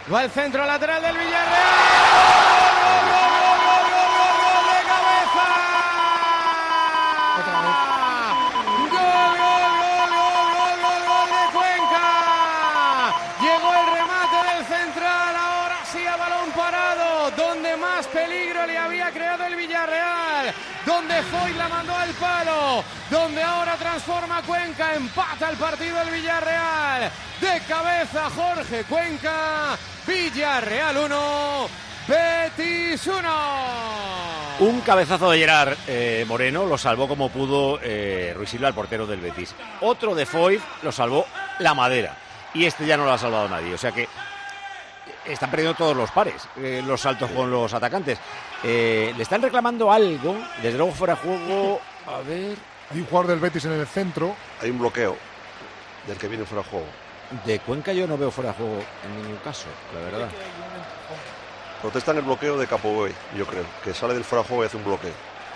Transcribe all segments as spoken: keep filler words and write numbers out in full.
Va el centro lateral del Villarreal. Donde más peligro le había creado el Villarreal, donde Foyt la mandó al palo, donde ahora transforma Cuenca, empata el partido el Villarreal. De cabeza Jorge Cuenca, Villarreal uno, Betis uno. Un cabezazo de Gerard eh, Moreno lo salvó como pudo eh, Ruiz Silva, el portero del Betis. Otro de Foyt lo salvó la Madera. Y este ya no lo ha salvado nadie. O sea que están perdiendo todos los pares, eh, los saltos con los atacantes. Eh, le están reclamando algo, desde luego fuera de juego. A ver. Hay un jugador del Betis en el centro. Hay un bloqueo del que viene fuera de juego. De Cuenca yo no veo fuera de juego en ningún caso, la verdad. Protesta en el bloqueo de Capoboy, yo creo, que sale del fuera de juego y hace un bloqueo.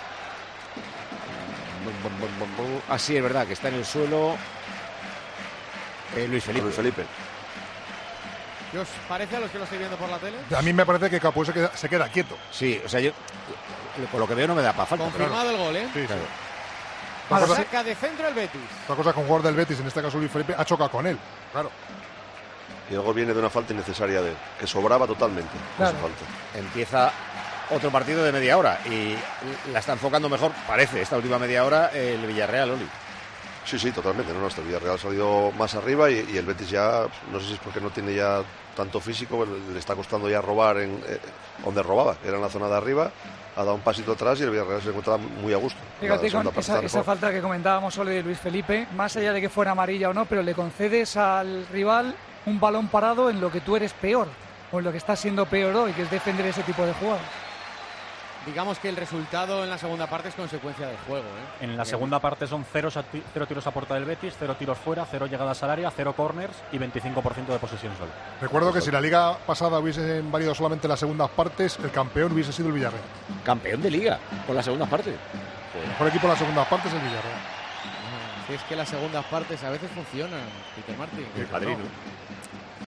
Así es verdad, que está en el suelo eh, Luis Felipe. Luis Felipe. ¿Qué os parece a los que lo estoy viendo por la tele? A mí me parece que Capoboy se queda, se queda quieto. Sí, o sea, yo por lo que veo no me da para falta. Confirmado claro. el gol, ¿eh? Sí, claro. Otra Ahora cosa, saca de centro el Betis. otra cosa con un jugador del Betis, en este caso Luis Felipe, ha chocado con él. Claro. Y el gol viene de una falta innecesaria de él, que sobraba totalmente. Claro. Esa falta. Empieza otro partido de media hora y la está enfocando mejor, parece, esta última media hora el Villarreal, Oli. Sí, sí, totalmente. No, no, este Villarreal ha salido más arriba y, y el Betis ya, no sé si es porque no tiene ya tanto físico, le está costando ya robar en eh, donde robaba, que era en la zona de arriba, ha dado un pasito atrás y el Villarreal se encuentra muy a gusto. Fíjate con esa, esa falta que comentábamos sobre Luis Felipe, más allá de que fuera amarilla o no, pero le concedes al rival un balón parado en lo que tú eres peor, o en lo que estás siendo peor hoy, que es defender ese tipo de jugadas. Digamos que el resultado en la segunda parte es consecuencia del juego, ¿eh? En la segunda parte son cero, cero tiros a puerta del Betis, cero tiros fuera, cero llegadas al área, cero corners y veinticinco por ciento de posesión solo. Recuerdo que si la liga pasada hubiese valido solamente las segundas partes, el campeón hubiese sido el Villarreal. Campeón de liga, con la segunda parte. El mejor equipo de las segundas partes es el Villarreal. Si es que las segundas partes a veces funcionan, Peter Martín. El padrino.